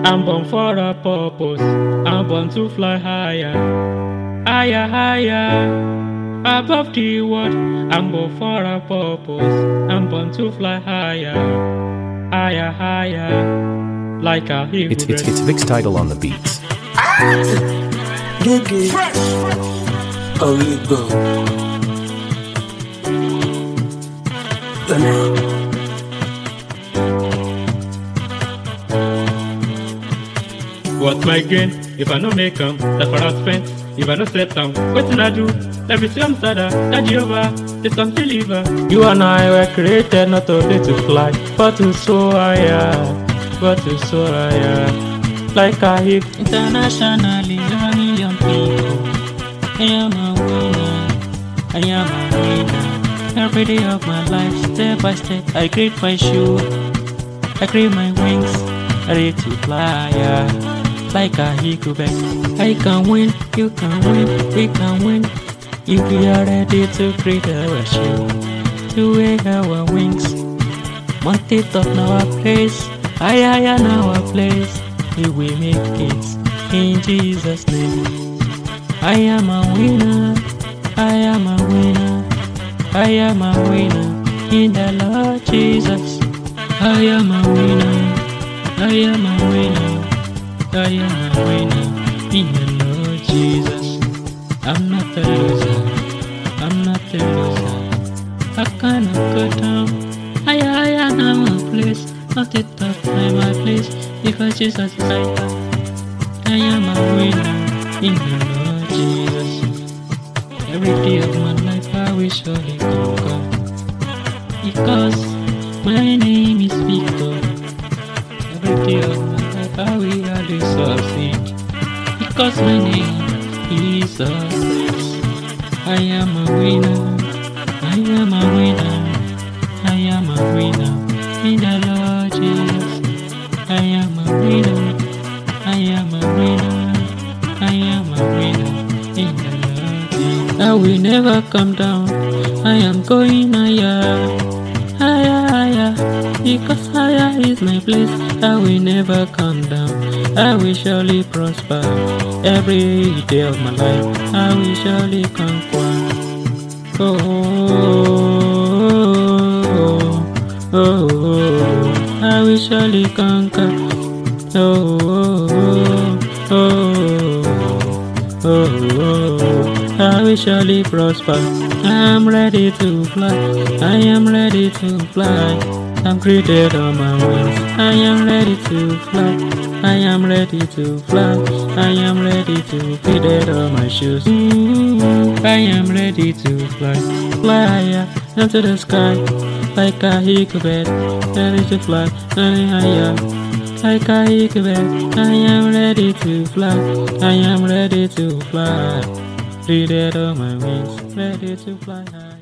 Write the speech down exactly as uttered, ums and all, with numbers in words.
I'm born for a purpose. I'm born to fly higher, higher, higher, above the world. I'm born for a purpose. I'm born to fly higher, higher, higher, like a eagle. It's it's it's Vic's title on the beats. Gigi, how we go? What's my gain if I no make 'em? That's what I spent. If I no set down, what can I do? Let me see I'm sadder. That Jehovah, this I'm deliver. You and I were created not only to fly, but to soar higher, but to soar higher, like a hit. Internationally, over a million people. I am a winner. I am a winner. Every day of my life, step by step, I create my shoe. I create my wings, ready to fly, yeah. Like a eagle back. I can win, you can win, we can win. If we are ready to create our shoe, to wear our wings. Want it up in our place, I in our place. We will make it in Jesus' name. I am a winner, I am a winner, I am a winner in the Lord Jesus. I am a winner, I am a winner, I am a winner in the Lord Jesus. I'm not a loser, I'm not a loser. I cannot go down, I am in my place, not it up in my place. Because Jesus is like that, I am a winner in the Lord Jesus. Every day of my life I will surely conquer, because my name is Victor. Every day of my life I will always succeed, because my name is success. I am a winner, I am a winner, I am a winner in the Lord Jesus. I am a winner, I am a winner, I am a winner in the Lord. I will never come down, I am going higher, higher, higher, because higher is my place. I will never come down, I will surely prosper. Every day of my life, I will surely conquer. Oh, oh, oh, oh, oh. I will surely conquer. Oh, oh, oh, oh, oh, oh. I will surely prosper. I am ready to fly. I am ready to fly. I'm created on my wings. I am ready to fly. I am ready to fly. I am ready to fit it on my shoes. Mm-hmm. I am ready to fly. Fly higher into the sky. Like a eagle bird, ready to fly, flying higher. Like a eagle bird, I am ready to fly. I am ready to fly. Read it on my wings, ready to fly high.